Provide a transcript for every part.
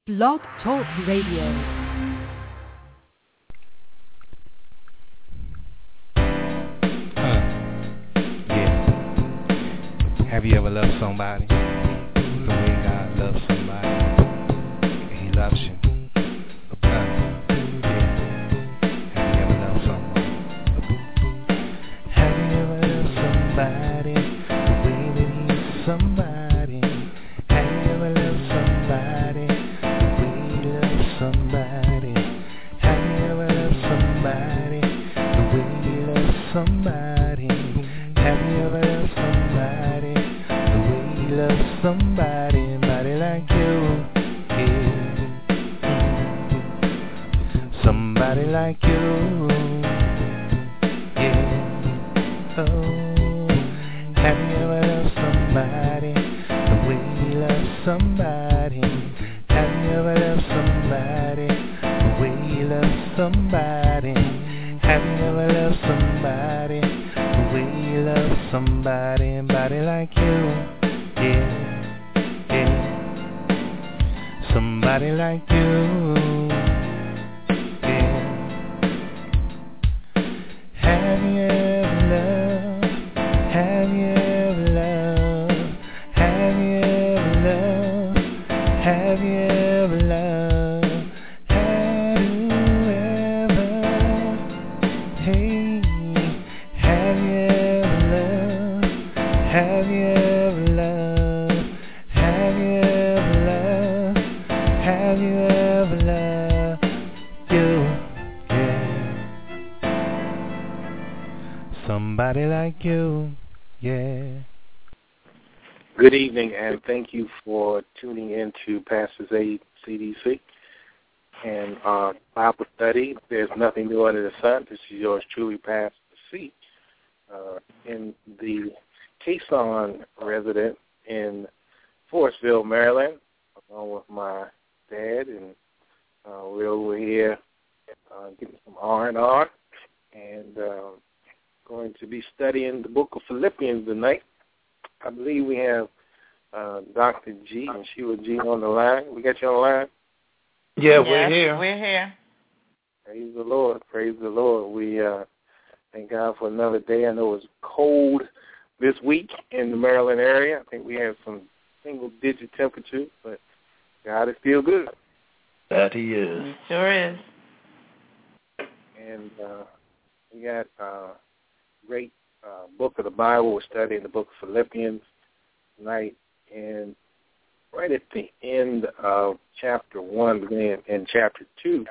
Blog Talk Radio. Have you ever loved somebody the way God loves somebody? He loves you. Have you ever loved someone? Have you ever loved somebody the way that he's somebody? Have you ever loved somebody the way he loves somebody? Have you ever loved somebody the way he loves somebody? Have you ever loved somebody the way he loves somebody, somebody like you, yeah. Somebody like you, yeah. Oh, have you ever loved somebody the way he loves somebody? Have you ever loved somebody the way he loves somebody? Have you ever loved somebody the way you love somebody, somebody like you, yeah, yeah. Somebody like you, yeah. Have you ever loved? Have you ever loved? Have you ever loved? Have you ever loved? Have you ever? Hey, have you ever loved? Have you ever loved? Have you ever loved? Have you ever loved you? Yeah. Somebody like you, yeah. Good evening, and thank you for tuning in to Pastor's Aid CDC and our Bible study. There's nothing new under the sun. This is yours truly, Pastor C, in the Caisson resident in Forestville, Maryland, along with my dad, and we're over here getting some R&R, and going to be studying the book of Philippians tonight. I believe we have Dr. G and Sheila G on the line. We got you on the line? Yeah, we're here. We're here. Praise the Lord. Praise the Lord. We thank God for another day. I know it's cold this week in the Maryland area. I think we have some single-digit temperatures, but God is still good. That he is. He sure is. And we got a great book of the Bible. We're studying the book of Philippians tonight. And right at the end of chapter 1, beginning in chapter 2,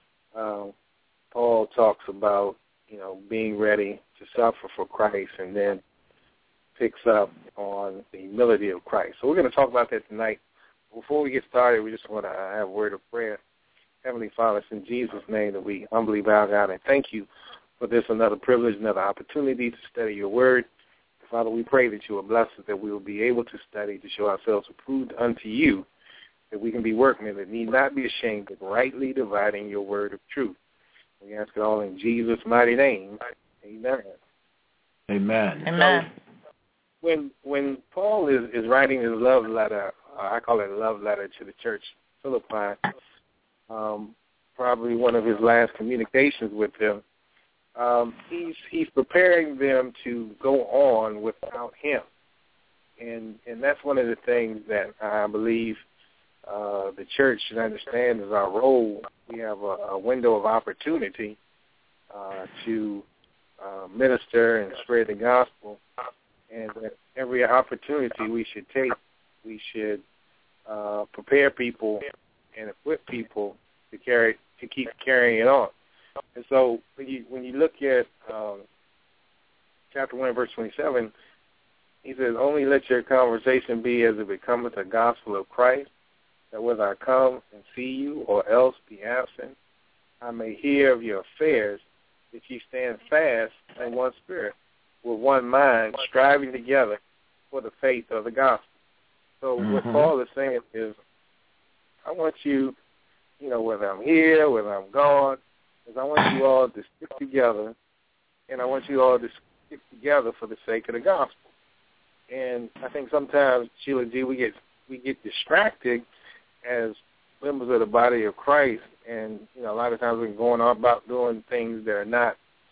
Paul talks about, being ready to suffer for Christ, and then picks up on the humility of Christ. So we're going to talk about that tonight. Before we get started, we just want to have a word of prayer. Heavenly Father, it's in Jesus' name that we humbly bow down and thank you for this another privilege, another opportunity to study your word. Father, we pray that you will bless us, that we will be able to study to show ourselves approved unto you, that we can be workmen that need not be ashamed of rightly dividing your word of truth. We ask it all in Jesus' mighty name. Amen. Amen. Amen. So when Paul is writing his love letter, I call it a love letter to the church, Philippi, probably one of his last communications with them, he's preparing them to go on without him. And that's one of the things that I believe the church should understand is our role. We have a window of opportunity to minister and spread the gospel, and that every opportunity we should take, we should prepare people and equip people to keep carrying it on. And so when you look at chapter 1, verse 27, he says, only let your conversation be as it becometh the gospel of Christ, that whether I come and see you or else be absent, I may hear of your affairs, that ye stand fast in one spirit, with one mind, striving together for the faith of the gospel. So what Paul is saying is, I want you, whether I'm here, whether I'm gone, is I want you all to stick together, and I want you all to stick together for the sake of the gospel. And I think sometimes, Sheila G., we get distracted as members of the body of Christ, and a lot of times we're going on about doing things that are not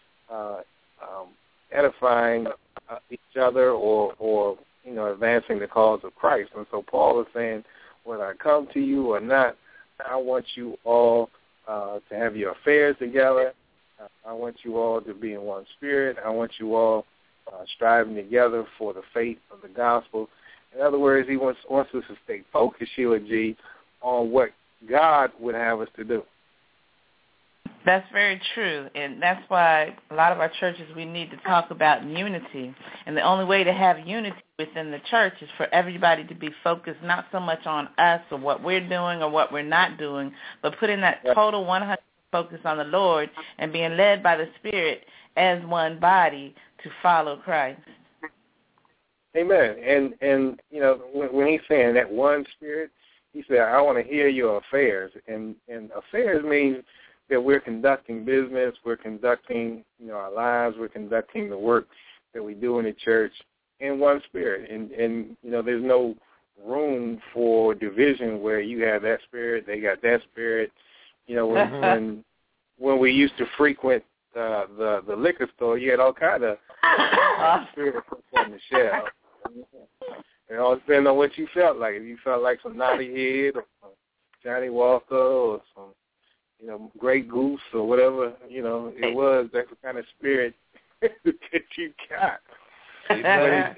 edifying each other or advancing the cause of Christ. And so Paul is saying, whether I come to you or not, I want you all to have your affairs together. I want you all to be in one spirit. I want you all striving together for the faith of the gospel. In other words, he wants us to stay focused, Sheila G., on what God would have us to do. That's very true, and that's why a lot of our churches, we need to talk about unity. And the only way to have unity within the church is for everybody to be focused not so much on us or what we're doing or what we're not doing, but putting that total 100% focus on the Lord and being led by the Spirit as one body to follow Christ. Amen. And when he's saying that one Spirit, he said, I want to hear your affairs. And affairs means that we're conducting business, we're conducting, our lives, we're conducting the work that we do in the church in one spirit. And there's no room for division where you have that spirit, they got that spirit. When we used to frequent the liquor store, you had all kind of spirits on the shelf. It all depends on what you felt like. If you felt like some Naughty Head or some Johnny Walker or some Grey Goose or whatever, it was, that's the kind of spirit that you got. But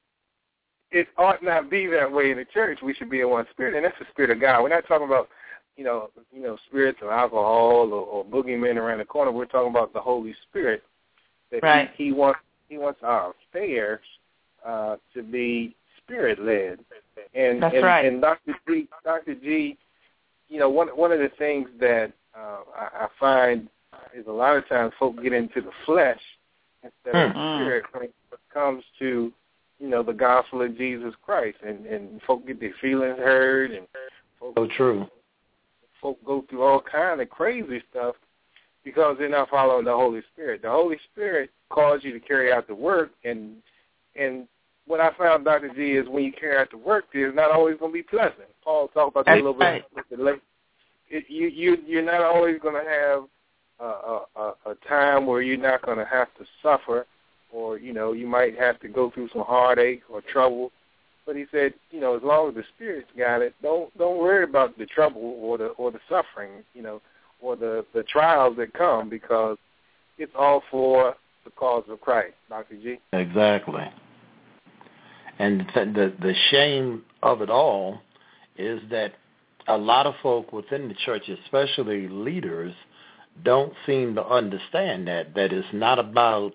it ought not be that way in the church. We should be in one spirit, and that's the Spirit of God. We're not talking about, spirits of alcohol or boogeymen around the corner. We're talking about the Holy Spirit. That he wants our affairs to be Spirit-led. And Dr. G, one of the things that I find is a lot of times folk get into the flesh instead of the spirit when it comes to, the gospel of Jesus Christ. And folk get their feelings hurt. And folk, so true. Folk go through all kind of crazy stuff because they're not following the Holy Spirit. The Holy Spirit calls you to carry out the work. And what I found, Dr. G, is when you carry out the work, it's not always going to be pleasant. Paul talked about that a little bit later. You're not always going to have a time where you're not going to have to suffer, or you might have to go through some heartache or trouble. But he said, as long as the Spirit's got it, don't worry about the trouble or the suffering, or the trials that come, because it's all for the cause of Christ. Dr. G. Exactly. And the shame of it all is that a lot of folk within the church, especially leaders, don't seem to understand that it's not about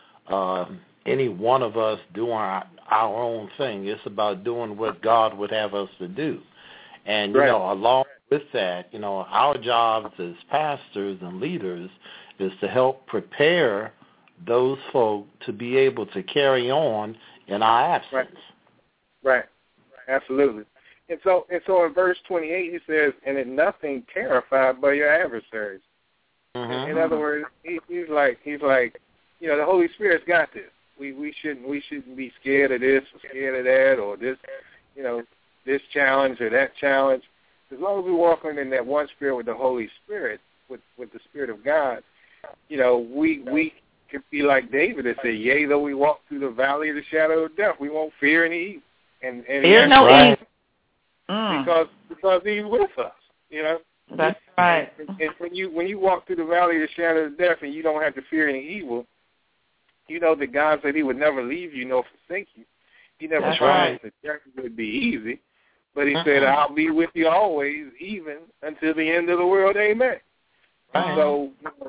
any one of us doing our own thing. It's about doing what God would have us to do. And, along with that, our jobs as pastors and leaders is to help prepare those folk to be able to carry on in our absence. Right. Absolutely. And so in verse 28, he says, and in nothing terrified by your adversaries. Mm-hmm. In other words, he's like, the Holy Spirit's got this. We shouldn't be scared of this or scared of that or this, this challenge or that challenge. As long as we're walking in that one spirit with the Holy Spirit, with the Spirit of God, we can be like David and say, yea, though we walk through the valley of the shadow of death, we won't fear any evil. And fear no evil. Because he's with us, That's right. And when you walk through the valley of the shadow of death and you don't have to fear any evil, you know that God said he would never leave you nor forsake you. He never promised that journey would be easy, but he said, I'll be with you always, even until the end of the world. Amen. Right. So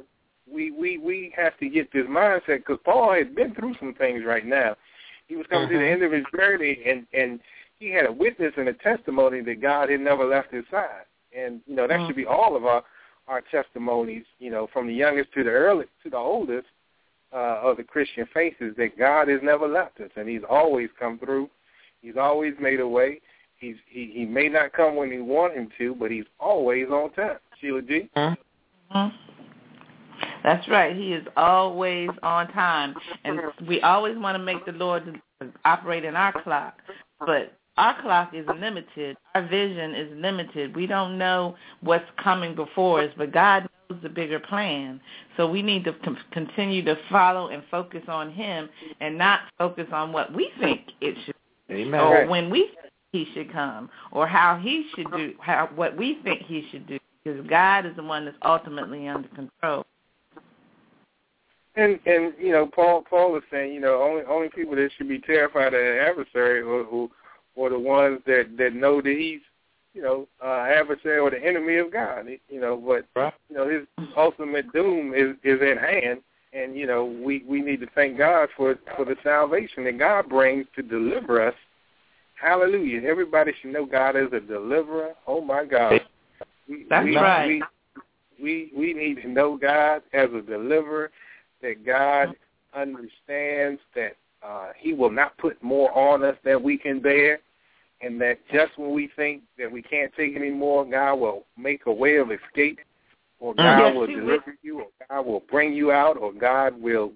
we have to get this mindset, because Paul has been through some things right now. He was coming to the end of his journey, and he had a witness and a testimony that God had never left his side. And, that should be all of our testimonies, from the youngest to the oldest of the Christian faiths, that God has never left us, and he's always come through. He's always made a way. He may not come when he wants him to, but he's always on time. Sheila G. Mm-hmm. That's right. He is always on time. And we always want to make the Lord operate in our clock. But our clock is limited. Our vision is limited. We don't know what's coming before us, but God knows the bigger plan. So we need to continue to follow and focus on him and not focus on what we think it should be. Amen. Or when we think he should come, or how he should do, what we think he should do, because God is the one that's ultimately under control. And you know, Paul is saying, you know, only people that should be terrified of the adversary or the ones that know that he's, you know, adversary or the enemy of God. You know, but you know, his ultimate doom is at hand, and you know, we need to thank God for the salvation that God brings to deliver us. Hallelujah! Everybody should know God is a deliverer. Oh my God, that's right. We need to know God as a deliverer. That God understands that he will not put more on us than we can bear, and that just when we think that we can't take any more, God will make a way of escape, or God will deliver you, or God will bring you out, or God will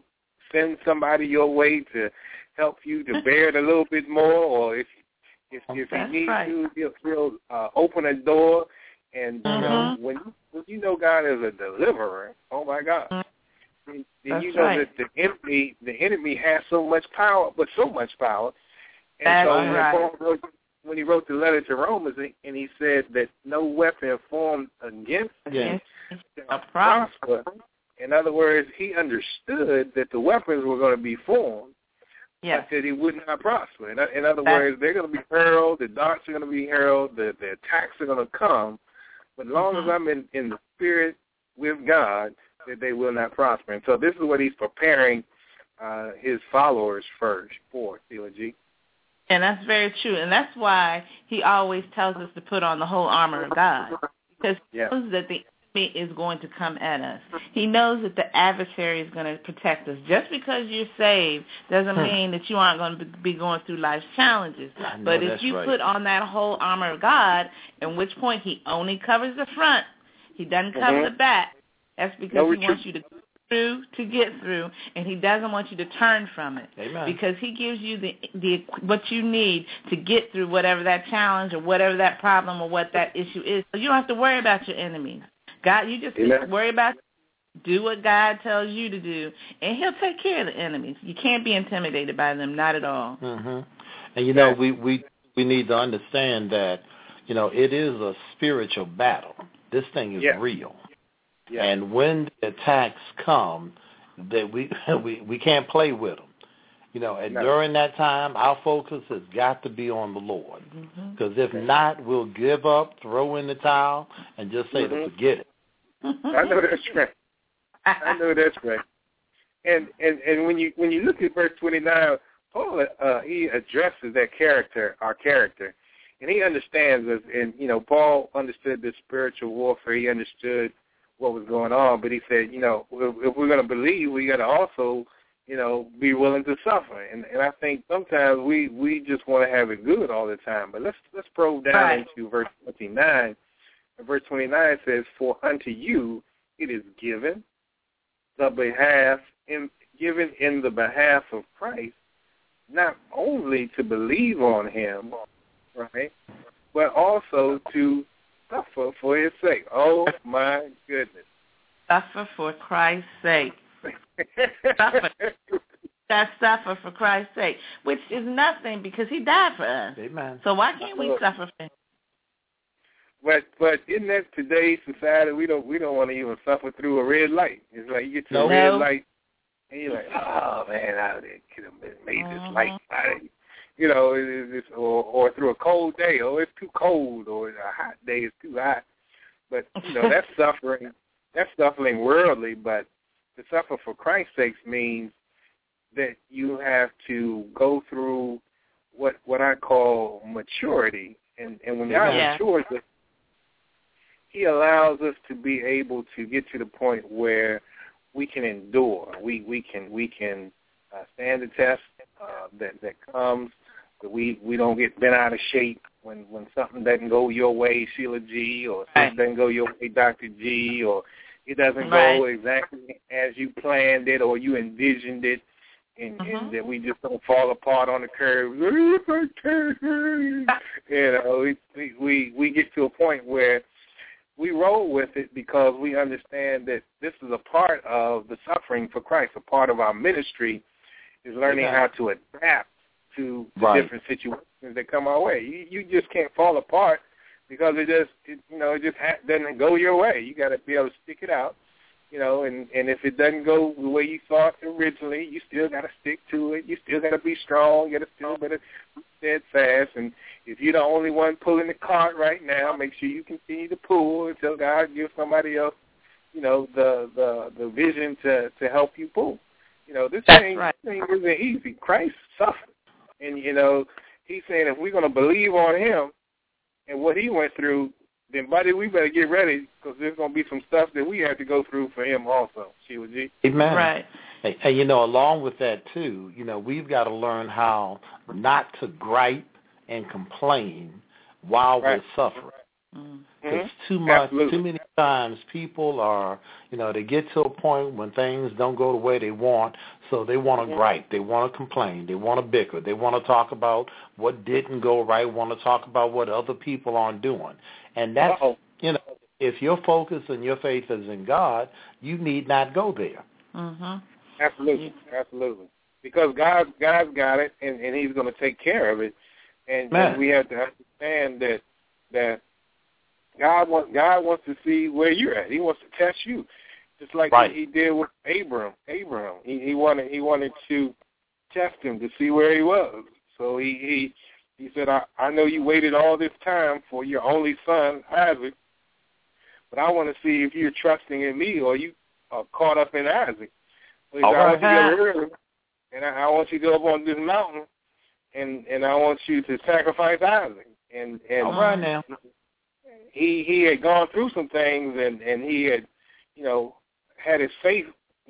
send somebody your way to help you to bear it a little bit more, or if he needs to, he'll open a door. And you know, when you know God is a deliverer, oh my God. And you know that the enemy has so much power, but so much power. And so when he wrote the letter to Romans, and he said that no weapon formed against him shall prosper. In other words, he understood that the weapons were going to be formed, but that he would not prosper. In other words, they're going to be hurled, the darts are going to be hurled, the attacks are going to come. But as long as I'm in the spirit with God, that they will not prosper. And so this is what he's preparing his followers for, Sheila G. And that's very true. And that's why he always tells us to put on the whole armor of God. Because he knows that the enemy is going to come at us. He knows that the adversary is going to protect us. Just because you're saved doesn't mean that you aren't going to be going through life's challenges. But if you put on that whole armor of God, at which point he only covers the front, he doesn't cover the back, that's because he wants you to go through to get through, and he doesn't want you to turn from it. Amen. Because he gives you the what you need to get through whatever that challenge or whatever that problem or what that issue is. So you don't have to worry about your enemies. God, you just worry about, do what God tells you to do, and he'll take care of the enemies. You can't be intimidated by them, not at all. And you know, we need to understand that, you know, it is a spiritual battle. This thing is real. And when the attacks come, that we can't play with them. You know, and during that time, our focus has got to be on the Lord. Because if not, we'll give up, throw in the towel, and just say to forget it. I know that's right. I know that's right. And when you look at verse 29, Paul he addresses that character, our character, and he understands us. And you know, Paul understood the spiritual warfare. He understood what was going on, but he said, you know, if we're going to believe, we got to also, you know, be willing to suffer. And I think sometimes we just want to have it good all the time. But let's probe down into verse 29. And verse 29 says, "For unto you it is given in the behalf of Christ, not only to believe on him, right, but also to suffer for his sake." Oh, my goodness. Suffer for Christ's sake. Suffer. That's suffer for Christ's sake, which is nothing because he died for us. Amen. So why can't we suffer for him? But in that today's society, we don't want to even suffer through a red light. It's like you get to a red light, and you're like, oh, man, I could have made this light. You know, or through a cold day, or it's too cold, or a hot day, it's too hot. But, you know, that's suffering. That's suffering worldly, but to suffer for Christ's sake means that you have to go through what I call maturity. And when God matures us, he allows us to be able to get to the point where we can endure. We can stand the test that comes. That we don't get bent out of shape when something doesn't go your way, Sheila G, or something doesn't go your way, Dr. G, or it doesn't go exactly as you planned it or you envisioned it. and that we just don't fall apart on the curve. We get to a point where we roll with it because we understand that this is a part of the suffering for Christ. A part of our ministry is learning how to adapt to the different situations that come our way. You just can't fall apart because it just doesn't go your way. You got to be able to stick it out, and if it doesn't go the way you thought originally, you still got to stick to it. You still got to be strong. You got to still be steadfast. And if you're the only one pulling the cart right now, make sure you continue to pull until God gives somebody else, the vision to help you pull. This thing isn't easy. Christ suffered. And, he's saying if we're going to believe on him and what he went through, then, buddy, we better get ready because there's going to be some stuff that we have to go through for him also. Sheila G. Amen. Right. And, along with that, too, we've got to learn how not to gripe and complain while we're suffering. Because too many times people are, they get to a point when things don't go the way they want, so they want to gripe, they want to complain, they want to bicker, they want to talk about what didn't go right, want to talk about what other people aren't doing. And that's, if your focus and your faith is in God, you need not go there. Absolutely. Because God's got it, and he's going to take care of it. And we have to understand that God wants to see where you're at. He wants to test you, just like he did with Abraham. He wanted to test him to see where he was. So he said, I know you waited all this time for your only son, Isaac, but I want to see if you're trusting in me or you are caught up in Isaac. So he said, I want you to go early, and I want you to go up on this mountain, and I want you to sacrifice Isaac. And all right now. He had gone through some things, and he had, had his faith,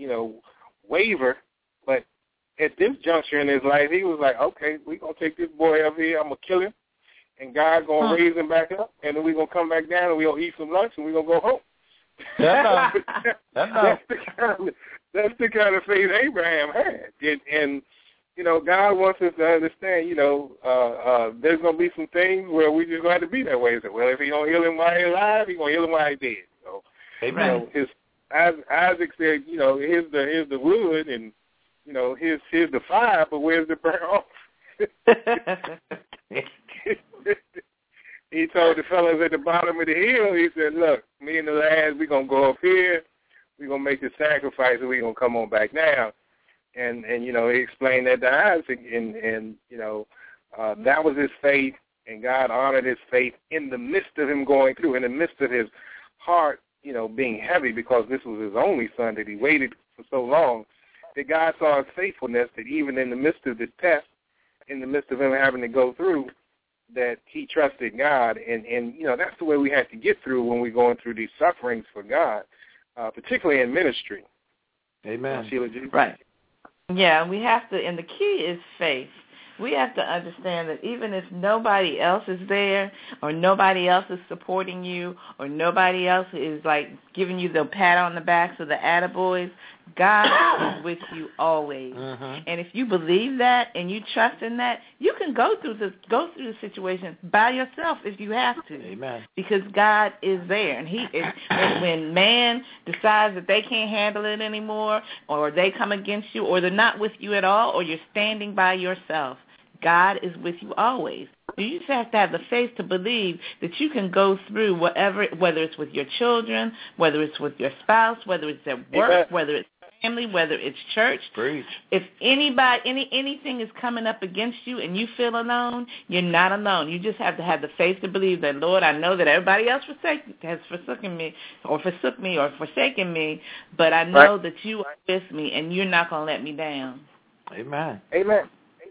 waver. But at this juncture in his life, he was like, okay, we're going to take this boy up here. I'm going to kill him, and God's going to raise him back up, and then we're going to come back down, and we're going to eat some lunch, and we're going to go home. That's the kind of faith Abraham had. And God wants us to understand, there's going to be some things where we just going to have to be that way. So, well, if he don't heal him while he's alive, he's going to heal him while he's dead. So, Isaac said, here's the wood, and, here's the fire, but where's the burnt offering? He told the fellas at the bottom of the hill, he said, look, me and the lads, we're going to go up here, we're going to make the sacrifice, and we're going to come on back down. And he explained that to Isaac, and that was his faith, and God honored his faith in the midst of him going through, in the midst of his heart, being heavy because this was his only son that he waited for so long, that God saw his faithfulness, that even in the midst of this test, in the midst of him having to go through, that he trusted God, and that's the way we have to get through when we're going through these sufferings for God, particularly in ministry. Amen. Sheila G. Right. Yeah, we have to, and the key is faith. We have to understand that even if nobody else is there or nobody else is supporting you or nobody else is, giving you the pat on the back, so the attaboys, God is with you always. And if you believe that and you trust in that, you can go through the situation by yourself if you have to. Amen. Because God is there. And when man decides that they can't handle it anymore, or they come against you, or they're not with you at all, or you're standing by yourself, God is with you always. You just have to have the faith to believe that you can go through whatever, whether it's with your children, whether it's with your spouse, whether it's at work, whether it's family, whether it's church. Preach. If anything is coming up against you and you feel alone, you're not alone. You just have to have the faith to believe that, Lord, I know that everybody else has forsaken me or forsaken me, but I know that you are with me and you're not going to let me down. Amen. Amen.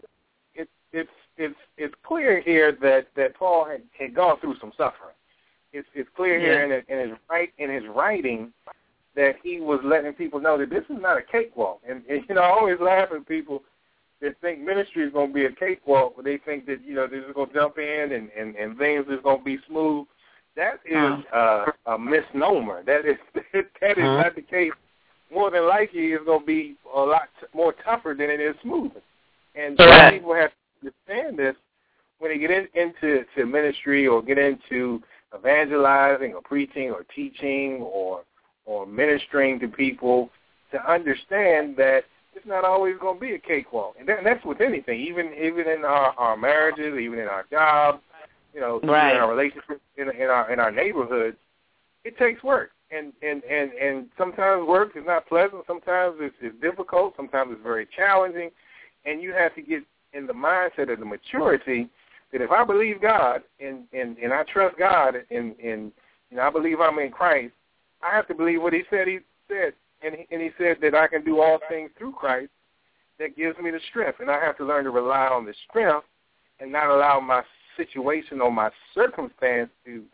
It's clear here that Paul had gone through some suffering. It's clear here in his writing that he was letting people know that this is not a cakewalk. And I always laugh at people that think ministry is going to be a cakewalk, but they think that they're just going to jump in and things is going to be smooth. That is a misnomer. That is not the case more than likely it's going to be a lot more tougher than it is smooth. And Correct. people have to understand this when they get into ministry or get into evangelizing or preaching or teaching or ministering to people, to understand that it's not always going to be a cakewalk. And that's with anything, even in our marriages, even in our jobs, even in our relationships, in our neighborhoods. It takes work. And sometimes work is not pleasant. Sometimes it's difficult. Sometimes it's very challenging. And you have to get in the mindset of the maturity that if I believe God and I trust God and I believe I'm in Christ, I have to believe what He said. And he said that I can do all things through Christ that gives me the strength. And I have to learn to rely on the strength and not allow my situation or my circumstance to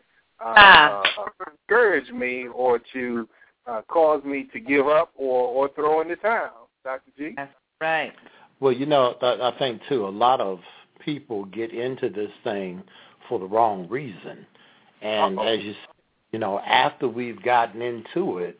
discourage me or to cause me to give up or throw in the towel. Dr. G? That's right. Well, I think, too, a lot of people get into this thing for the wrong reason. And as after we've gotten into it,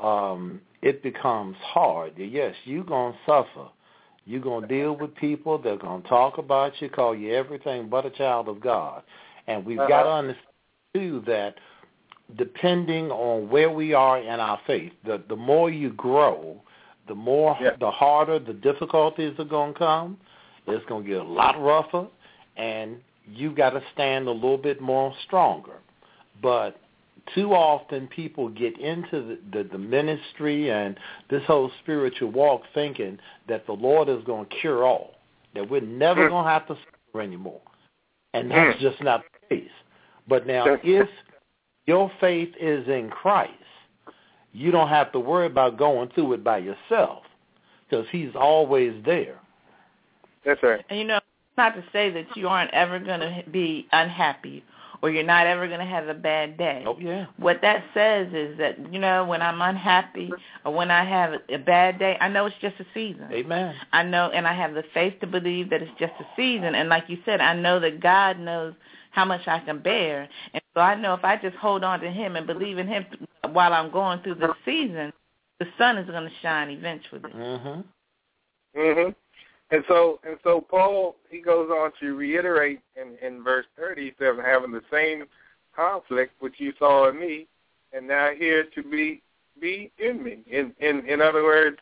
it becomes hard. Yes, you're going to suffer. You're going to deal with people. They're going to talk about you, call you everything but a child of God. And we've got to understand, too, that depending on where we are in our faith, the more you grow, the harder the difficulties are going to come. It's going to get a lot rougher, and you've got to stand a little bit more stronger. But too often people get into the ministry and this whole spiritual walk thinking that the Lord is going to cure all, that we're never going to have to suffer anymore. And that's just not the case. But now if your faith is in Christ, you don't have to worry about going through it by yourself because He's always there. That's right. And not to say that you aren't ever going to be unhappy or you're not ever going to have a bad day. Oh, yeah. What that says is that, when I'm unhappy or when I have a bad day, I know it's just a season. Amen. I know, and I have the faith to believe that it's just a season. And like you said, I know that God knows how much I can bear. And so I know if I just hold on to Him and believe in Him while I'm going through this season, the sun is going to shine eventually. Mm-hmm. Mm-hmm. And so Paul, he goes on to reiterate in verse 30, he says, having the same conflict which you saw in me, and now here to be in me. In other words,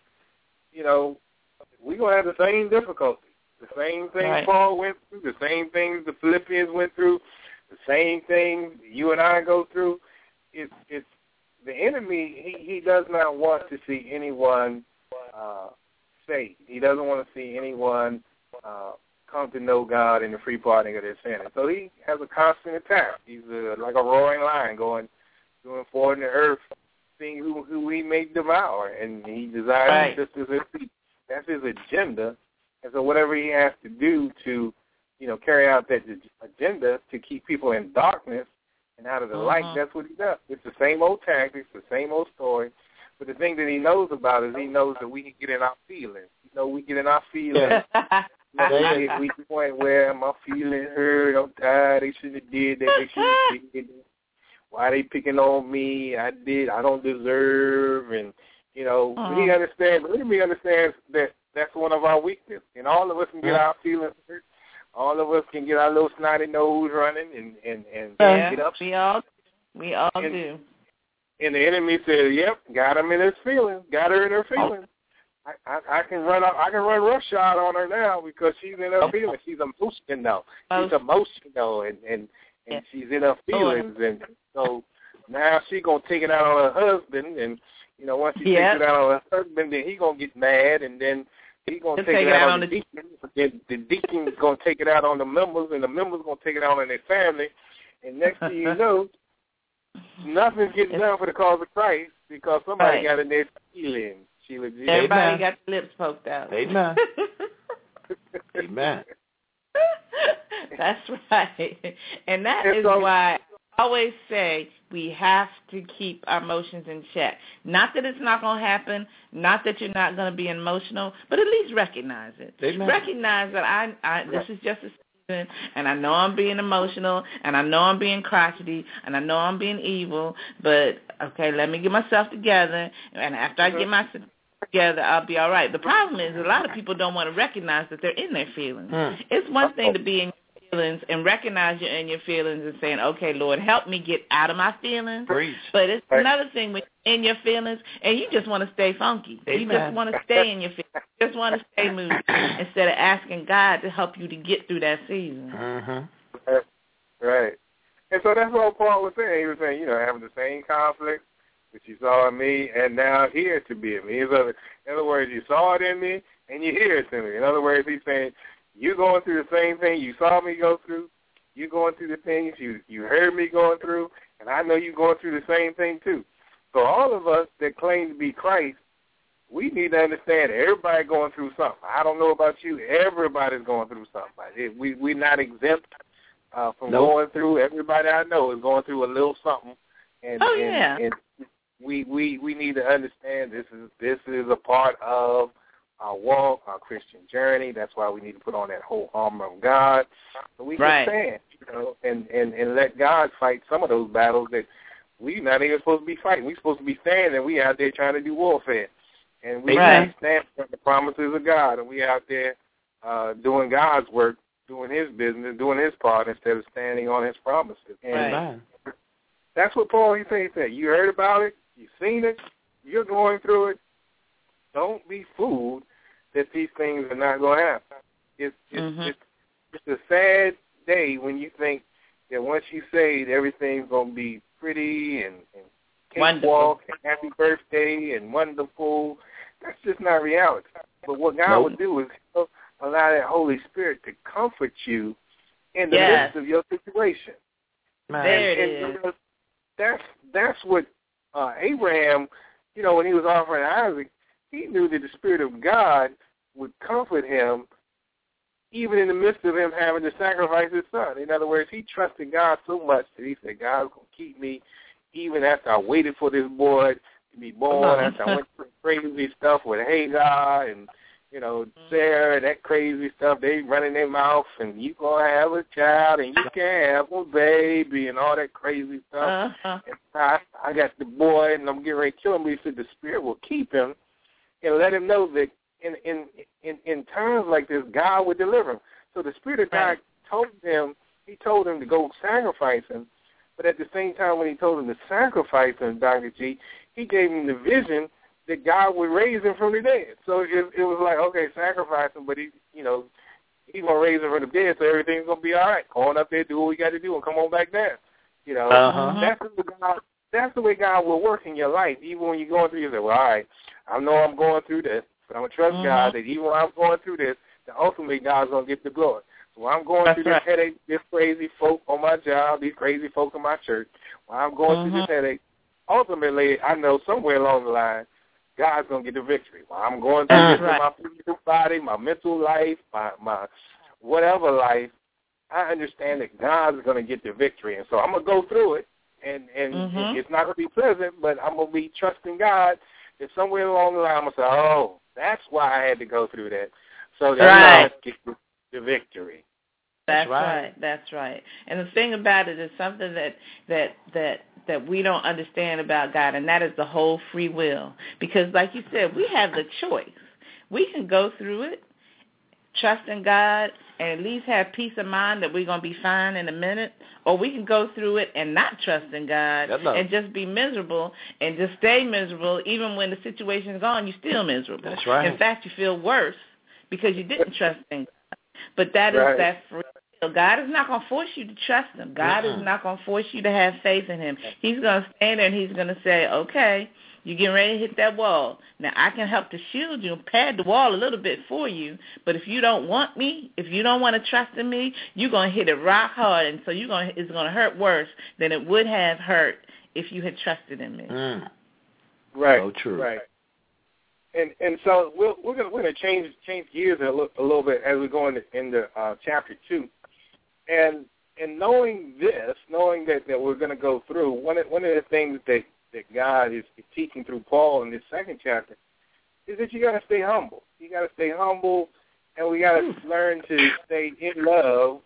we're going to have the same difficulties, the same things Paul went through, the same things the Philippians went through, the same things you and I go through. It's the enemy, he does not want to see anyone saved. He doesn't want to see anyone come to know God in the free pardoning of their sin. And so he has a constant attack. He's like a roaring lion going forward in the earth, seeing who he may devour. And he desires just as that's his agenda. And so whatever he has to do to, carry out that agenda to keep people in darkness and out of the light, that's what he does. It's the same old tactics, the same old story. But the thing that he knows about is he knows that we can get in our feelings. We get in our feelings. We point where am I feeling hurt? I'm tired. They shouldn't have did that. They shouldn't have did that. Why are they picking on me? I don't deserve. And, he understands. Let me understand that that's one of our weaknesses. And all of us can get our feelings hurt. All of us can get our little snotty nose running and get up. We all do. And the enemy said, "Yep, got him in his feelings, got her in her feelings. I can run roughshod on her now because she's in her feelings. She's emotional. She's emotional, and she's in her feelings, and so now she's gonna take it out on her husband, and once she takes it out on her husband, then he gonna get mad, and then he gonna take it out on the deacon. Then the deacon's gonna take it out on the members, and the members gonna take it out on their family, and next thing you know." Nothing's getting done for the cause of Christ because somebody got in their feelings. Sheila G. Everybody got the lips poked out. Amen. Amen. That's right. And that is why I always say we have to keep our emotions in check. Not that it's not going to happen, not that you're not going to be emotional, but at least recognize it. Amen. Recognize that I this is just a and I know I'm being emotional, and I know I'm being crotchety, and I know I'm being evil, but, okay, let me get myself together, and after I get myself together, I'll be all right. The problem is a lot of people don't want to recognize that they're in their feelings. It's one thing to be in your feelings and recognize you're in your feelings and saying, okay, Lord, help me get out of my feelings. Preach. But it's another thing when you're in your feelings and you just want to stay funky. Amen. You just want to stay in your feelings. You just want to stay moody instead of asking God to help you to get through that season. Right. And so that's what Paul was saying. He was saying, having the same conflict that you saw in me and now here to be in me. In other words, you saw it in me and you hear it in me. In other words, he's saying, you're going through the same thing you saw me go through. You're going through the things you heard me going through, and I know you're going through the same thing too. So all of us that claim to be Christ, we need to understand everybody going through something. I don't know about you. Everybody's going through something. We're not exempt from going through. Everybody I know is going through a little something. And, and we need to understand this is a part of our walk, our Christian journey. That's why we need to put on that whole armor of God, so we can stand, and let God fight some of those battles that we're not even supposed to be fighting. We're supposed to be standing, and we out there trying to do warfare, and we stand for the promises of God, and we out there doing God's work, doing His business, doing His part instead of standing on His promises. And that's what Paul he's saying. You heard about it, you've seen it, you're going through it. Don't be fooled that these things are not going to happen. It's a sad day when you think that once you saved, everything's going to be pretty and cakewalk and happy birthday and wonderful. That's just not reality. But what God would do is allow that Holy Spirit to comfort you in the midst of your situation. There it is. That's what Abraham, when he was offering Isaac, he knew that the Spirit of God would comfort him even in the midst of him having to sacrifice his son. In other words, he trusted God so much that he said, God's going to keep me even after I waited for this boy to be born, after I went through crazy stuff with Hagar and, Sarah, that crazy stuff. They running their mouth, and you going to have a child, and you can't have a baby, and all that crazy stuff. And I got the boy, and I'm getting ready to kill him. But he said the Spirit will keep him and let him know that in times like this, God would deliver him. So the Spirit of God told him to go sacrifice him, but at the same time when he told him to sacrifice him, Dr. G, he gave him the vision that God would raise him from the dead. So it was like, okay, sacrifice him, but he's going to raise him from the dead, so everything's going to be all right. Go on up there, do what we got to do, and come on back down. That's the way God will work in your life. Even when you're going through, you say, well, all right, I know I'm going through this, but I'm going to trust God that even when I'm going through this, that ultimately God's going to get the glory. So when I'm going through this headache, this crazy folk on my job, these crazy folk in my church, when I'm going through this headache, ultimately I know somewhere along the line, God's going to get the victory. While I'm going through this in my physical body, my mental life, my whatever life, I understand that God's going to get the victory. And so I'm going to go through it, and it's not going to be pleasant, but I'm going to be trusting God that somewhere along the line I'm going to say, oh, that's why I had to go through that. So that God gets the victory. That's right. And the thing about it is something that we don't understand about God, and that is the whole free will. Because like you said, we have the choice. We can go through it, trust in God, and at least have peace of mind that we're going to be fine in a minute, or we can go through it and not trust in God and just be miserable and just stay miserable. Even when the situation is on, you're still miserable. That's right. In fact, you feel worse because you didn't trust in God. But that is that free will. God is not going to force you to trust him. God is not going to force you to have faith in him. He's going to stand there and he's going to say, okay, you're getting ready to hit that wall. Now, I can help to shield you and pad the wall a little bit for you, but if you don't want me, if you don't want to trust in me, you're going to hit it rock hard, and so it's going to hurt worse than it would have hurt if you had trusted in me. Right. So true. Right. And so we're going to change gears a little bit as we go into chapter 2. And knowing that we're going to go through, one of the things that God is teaching through Paul in this second chapter is that you got to stay humble. You got to stay humble, and we got to learn to stay in love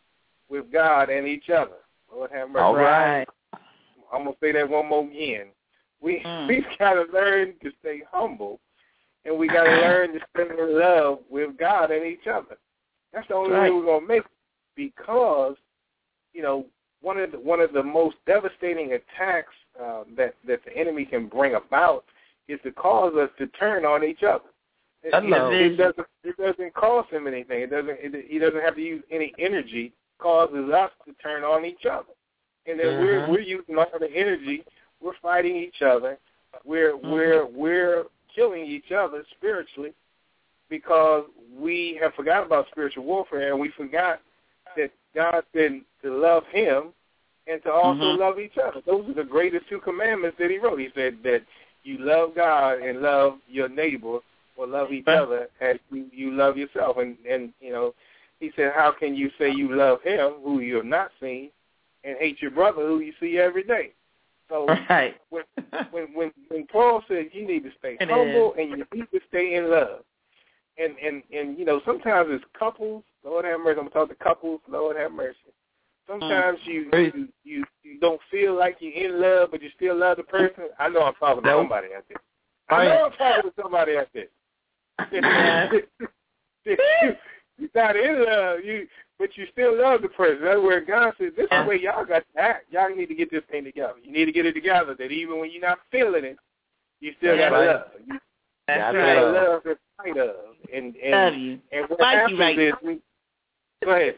with God and each other. Lord have mercy. All right. I'm going to say that one more again. We've got to learn to stay humble, and we got to learn to stay in love with God and each other. That's the only way we're going to make it, because, you know, one of the most devastating attacks that the enemy can bring about is to cause us to turn on each other. It doesn't cost him anything. He doesn't have to use any energy. It causes us to turn on each other, and then we're using all the energy. We're fighting each other. We're killing each other spiritually, because we have forgot about spiritual warfare, and we forgot that God said to love him and to also love each other. Those are the greatest two commandments that he wrote. He said that you love God and love your neighbor, or love each other as you love yourself. And you know, he said, how can you say you love him who you have not seen and hate your brother who you see every day? So when Paul says you need to stay humble and you need to stay in love, and you know, sometimes as couples, Lord have mercy, I'm going to talk to couples, Lord have mercy. Sometimes you don't feel like you're in love, but you still love the person. I know I'm talking to somebody out there. I know I'm talking to somebody out there. You're not in love, but you still love the person. That's where God says, this is the way y'all got to act. Y'all need to get this thing together. You need to get it together, that even when you're not feeling it, you still got to love. You got to love in spite of. And what happens is, go ahead.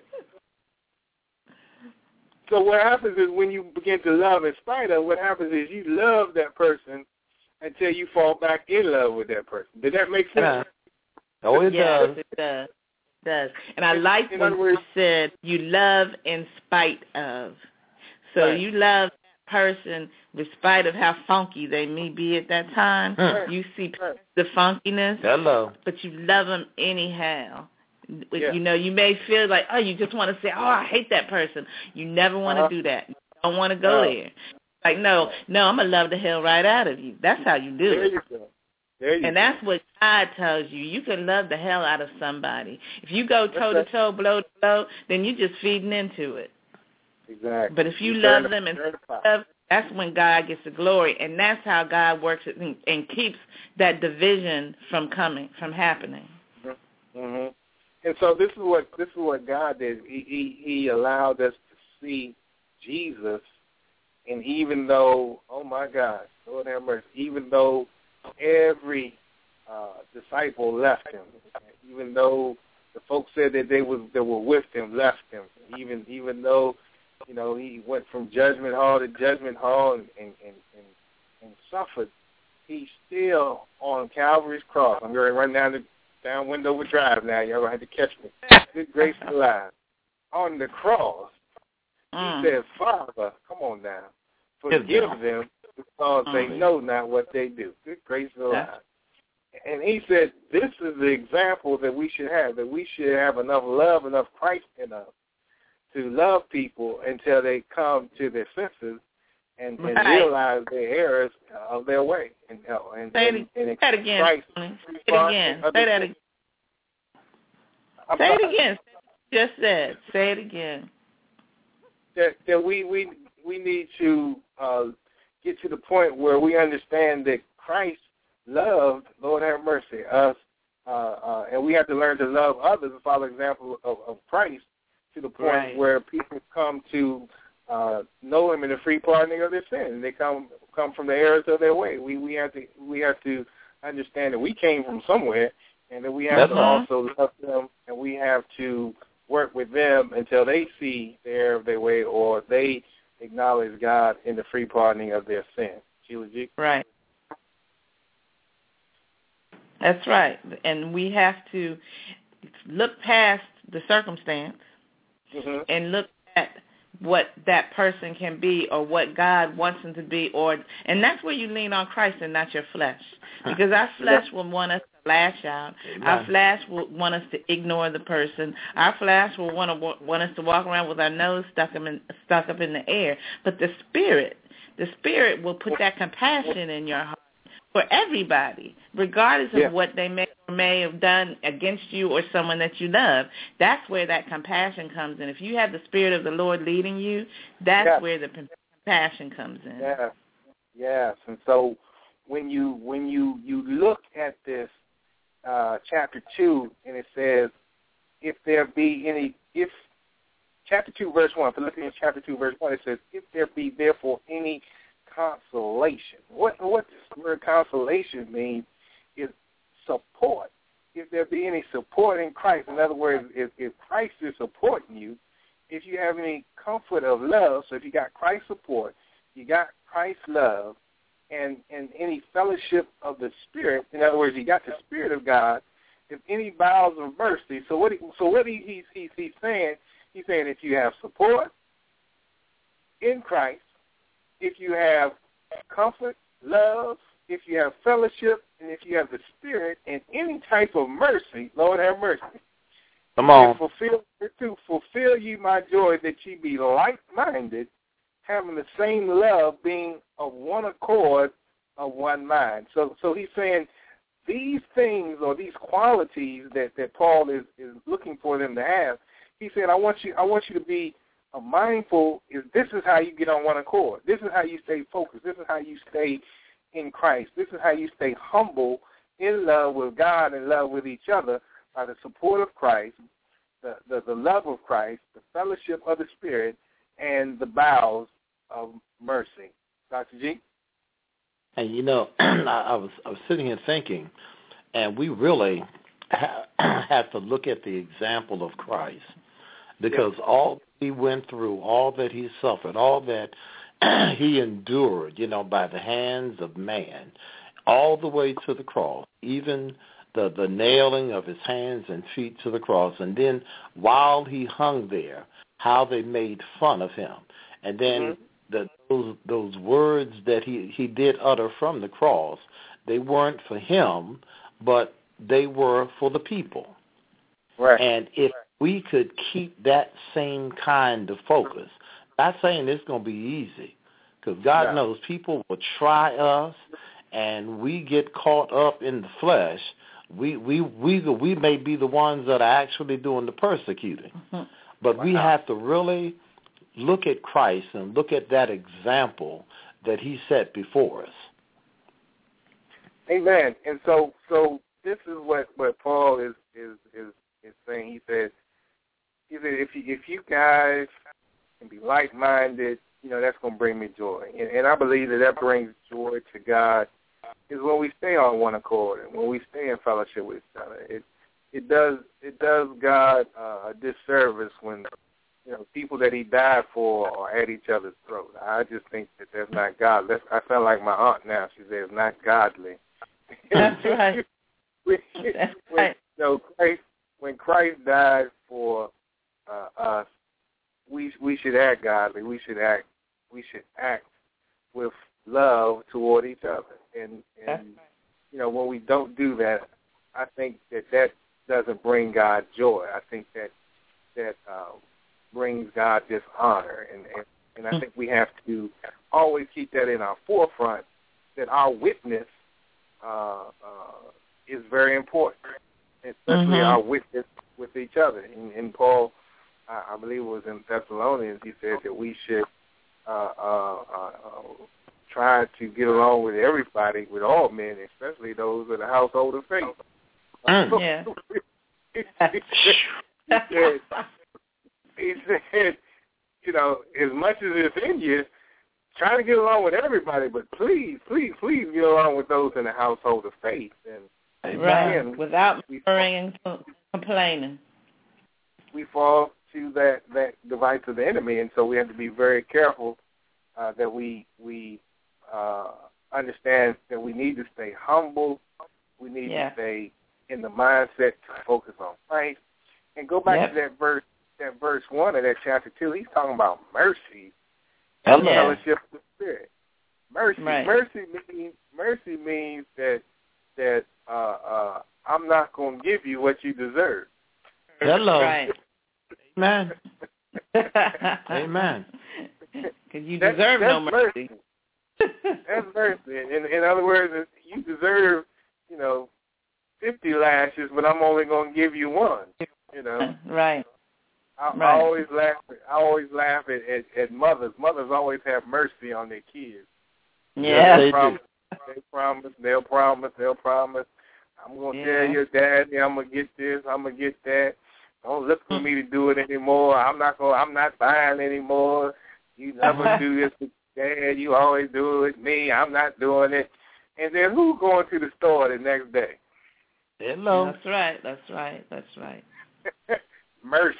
So what happens is, when you begin to love in spite of, what happens is you love that person until you fall back in love with that person. Did that make sense? Oh, it does. It does. And I like when you said you love in spite of. So you love that person despite of how funky they may be at that time. You see the funkiness, but you love them anyhow. You know, you may feel like, oh, you just want to say, oh, I hate that person. You never want to do that. You don't want to go there. Like, no, I'm going to love the hell right out of you. That's how you do it. And that's what God tells you. You can love the hell out of somebody. If you go toe-to-toe, blow-to-blow, then you're just feeding into it. Exactly. But if you love them and love, that's when God gets the glory. And that's how God works it and keeps that division from happening. Mm-hmm. And so this is what God did. He allowed us to see Jesus, and even though, oh my God, Lord have mercy, even though every disciple left him, even though the folks said that they were with him left him, even though, you know, he went from judgment hall to judgment hall and suffered, he's still on Calvary's cross. I'm going to run down Wendover Drive now. Y'all going to have to catch me. Good grace alive. On the cross, he said, Father, come on now, forgive them because they know not what they do. Good grace alive. And he said, this is the example that we should have, that we should have enough love, enough Christ in us to love people until they come to their senses and realize the errors of their way. Say that again. Say it again. Just said. Say it again. That we need to get to the point where we understand that Christ loved, Lord have mercy, us, and we have to learn to love others and follow the example of Christ to the point where people come to know him in the free pardoning of their sins. They come from the errors of their way. We have to understand that we came from somewhere, and that we have to also love them, and we have to work with them until they see the error of their way, or they acknowledge God in the free pardoning of their sin. Sheila G. Right. That's right. And we have to look past the circumstance and look at what that person can be, or what God wants them to be, and that's where you lean on Christ and not your flesh, because our flesh will want us to lash out. Amen. Our flesh will want us to ignore the person. Our flesh will want us to walk around with our nose stuck up in the air. But the Spirit will put that compassion in your heart for everybody, regardless of what they may or may have done against you or someone that you love. That's where that compassion comes in. If you have the Spirit of the Lord leading you, that's where the compassion comes in. Yes. And so when you look at this chapter 2, and it says, chapter 2, verse 1, Philippians chapter 2, verse 1, it says, if there be therefore any consolation. What this word consolation means is support. If there be any support in Christ, in other words, if Christ is supporting you, if you have any comfort of love, so if you got Christ's support, you got Christ's love, and any fellowship of the Spirit, in other words, you got the Spirit of God, if any bowels of mercy. So what he's saying, he's saying if you have support in Christ, if you have comfort, love, if you have fellowship, and if you have the Spirit and any type of mercy, Lord have mercy. Come on. To fulfill you my joy, that ye be like-minded, having the same love, being of one accord, of one mind. So he's saying these things or these qualities that Paul is looking for them to have. He said, I want you to be mindful. This is how you get on one accord. This is how you stay focused. This is how you stay in Christ. This is how you stay humble, in love with God and love with each other, by the support of Christ, the love of Christ, the fellowship of the Spirit, and the bowels of mercy. Dr. G? And I was sitting here thinking, and we really have to look at the example of Christ, because all he went through, all that he suffered, all that he endured, by the hands of man, all the way to the cross, even the nailing of his hands and feet to the cross, and then while he hung there, how they made fun of him, and then those words that he did utter from the cross, they weren't for him, but they were for the people. Right. And if we could keep that same kind of focus, not saying it's going to be easy, because God knows people will try us, and we get caught up in the flesh. We may be the ones that are actually doing the persecuting. But we have to really look at Christ and look at that example that he set before us. Amen. And so this is what Paul is saying. He said if you guys can be like-minded, that's going to bring me joy. And I believe that brings joy to God is when we stay on one accord and when we stay in fellowship with each other. It does God a disservice when people that he died for are at each other's throat. I just think that that's not godly. I sound like my aunt now. She says not godly. That's right. That's right. When Christ died for us, we should act godly. We should act with love toward each other. And when we don't do that, I think that doesn't bring God joy. I think that brings God dishonor. And I think we have to always keep that in our forefront, that our witness is very important, especially our witness with each other. And Paul, I believe it was in Thessalonians, he said that we should try to get along with everybody, with all men, especially those of the household of faith. Yeah. He said, as much as it's in you, try to get along with everybody, but please get along with those in the household of faith. And right, without murmuring and complaining. We fall to that device of the enemy, and so we have to be very careful that we understand that we need to stay humble. We need to stay in the mindset to focus on Christ. And go back to that verse 1 of that chapter 2. He's talking about mercy and fellowship with the Spirit. Mercy. Right. Mercy means that I'm not going to give you what you deserve. Hello. Right. Amen. Amen. Because you deserve no mercy. That's mercy. In other words, you deserve, 50 lashes, but I'm only going to give you one. You know. Right. I always laugh. I always laugh at mothers. Mothers always have mercy on their kids. Yeah. They promise. They'll promise. I'm gonna tell your daddy I'm gonna get this. I'm gonna get that. Don't look for me to do it anymore. I'm not buying anymore. You never do this with Dad. You always do it with me. I'm not doing it. And then who's going to the store the next day? Hello. That's right. Mercy.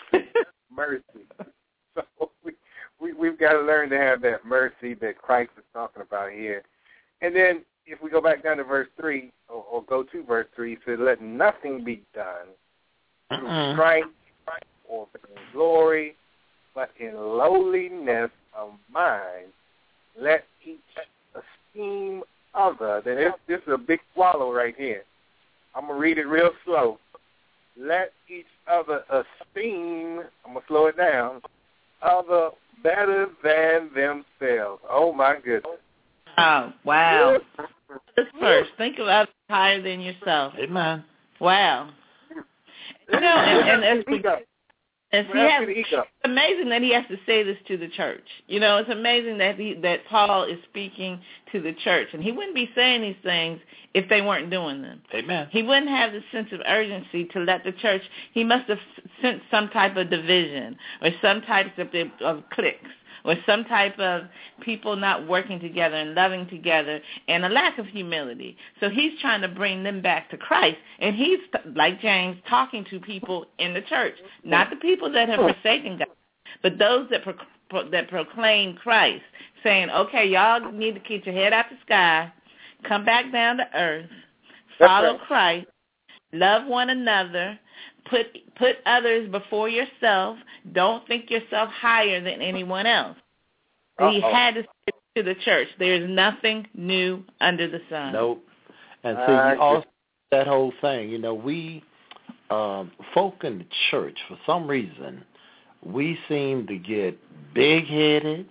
So we've got to learn to have that mercy that Christ is talking about here. And then if we go back down to verse 3, or go to verse 3, it says, let nothing be done through strife or glory, but in lowliness of mind, let each esteem other. Then this is a big swallow right here. I'm going to read it real slow. Let each other esteem, I'm going to slow it down, other better than themselves. Oh, my goodness. Oh, wow. First, think of others higher than yourself. Amen. Wow. You know, and it's amazing that he has to say this to the church. You know, it's amazing that Paul is speaking to the church, and he wouldn't be saying these things if they weren't doing them. Amen. He wouldn't have the sense of urgency to let the church. He must have sensed some type of division or some type of cliques, or some type of people not working together and loving together, and a lack of humility. So he's trying to bring them back to Christ, and he's, like James, talking to people in the church, not the people that have forsaken God, but those that proclaim Christ, saying, okay, y'all need to keep your head out the sky, come back down to earth, follow Christ, love one another, put others before yourself. Don't think yourself higher than anyone else. He had to say to the church, there is nothing new under the sun. Nope. And so also that whole thing, you know, we folk in the church, for some reason, we seem to get big-headed,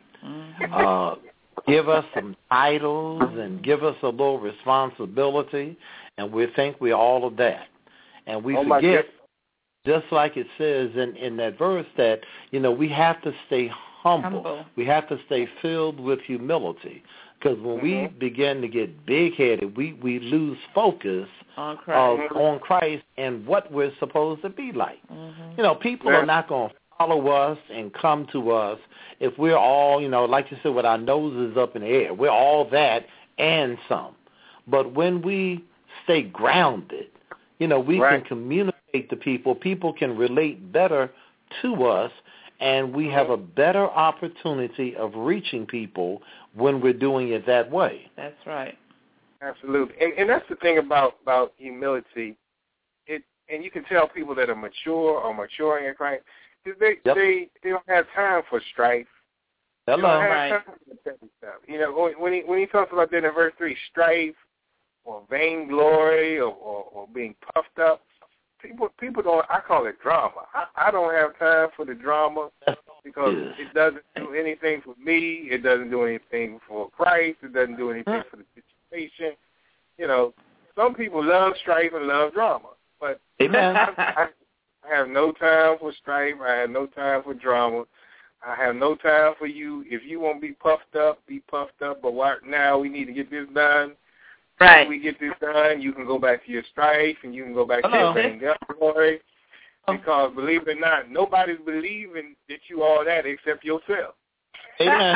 give us some titles and give us a little responsibility, and we think we're all of that. And we forget, just like it says in that verse, that, you know, we have to stay humble. We have to stay filled with humility. Because when we begin to get big-headed, we lose focus on Christ and what we're supposed to be like. You know, people are not going to follow us and come to us if we're all, you know, like you said, with our noses up in the air. We're all that and some. But when we stay grounded, you know, we can communicate to people. People can relate better to us, and we have a better opportunity of reaching people when we're doing it that way. That's right. Absolutely. And that's the thing about humility. And you can tell people that are mature or maturing in Christ, because they don't have time for strife. Hello. They don't have time for petty stuff. You know, when he talks about that in verse 3, strife or vainglory or being puffed up, people don't. I call it drama. I don't have time for the drama because it doesn't do anything for me. It doesn't do anything for Christ. It doesn't do anything for the situation. You know, some people love strife and love drama, but I have no time for strife. I have no time for drama. I have no time for you. If you want to be puffed up, be puffed up. But right now, we need to get this done. Right. When we get this done, you can go back to your strife and you can go back to your vainglory. Because, believe it or not, nobody's believing that you all that except yourself. Amen.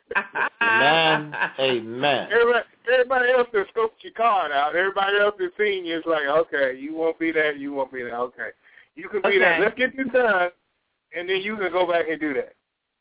Amen. Everybody else has scoped your card out. Everybody else has seen you. It's like, okay, you won't be that. You won't be that. Okay. You can be that. Let's get this done, and then you can go back and do that.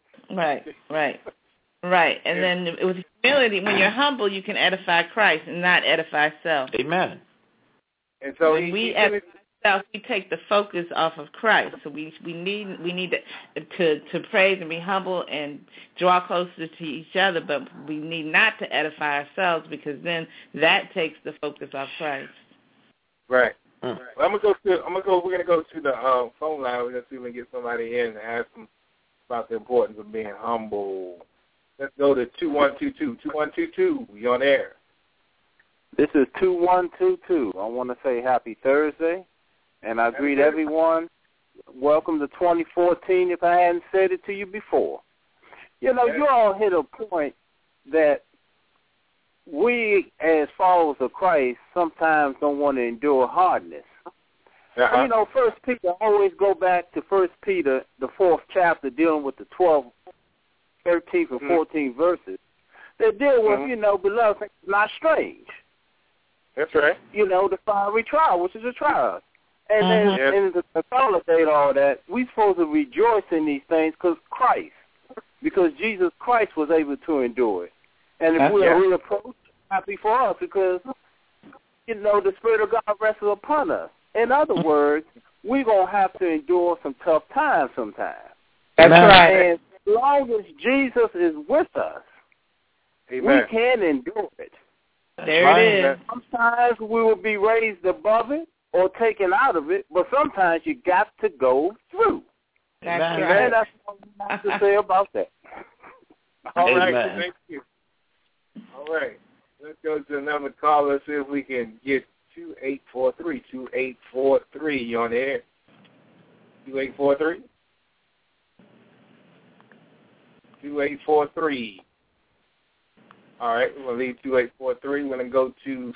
Right. And then with humility, when you're humble, you can edify Christ and not edify self. Amen. And so when we edify self, we take the focus off of Christ. So we need to praise and be humble and draw closer to each other, but we need not to edify ourselves, because then that takes the focus off Christ. Right. Well, we're gonna go to the phone line. We're gonna see if we can get somebody in and ask them about the importance of being humble. Let's go to 2122. 2122, you're on air. This is 2122. I want to say happy Thursday. And I greet everyone. Welcome to 2014, if I hadn't said it to you before. You know, you all hit a point that we, as followers of Christ, sometimes don't want to endure hardness. Uh-huh. You know, 1 Peter, always go back to 1 Peter, the 4th chapter, dealing with the 12th, 13th, and 14th verses. They deal with, you know, beloved, it's not strange. That's right. You know, the fiery trial, which is a trial. And then, and to consolidate all that, we're supposed to rejoice in these things because Jesus Christ was able to endure it. And if we approach, happy for us because, you know, the Spirit of God rests upon us. In other words, we're going to have to endure some tough times sometimes. That's right. And as long as Jesus is with us, we can endure it. There it is. Sometimes we will be raised above it or taken out of it, but sometimes you got to go through. That's And right. that's all I have to say about that. All right, thank you. All right, let's go to another caller, see if we can get 2843. 2843, you on the air? 2843? 2843. All right, we're going to leave 2843. We're going to go to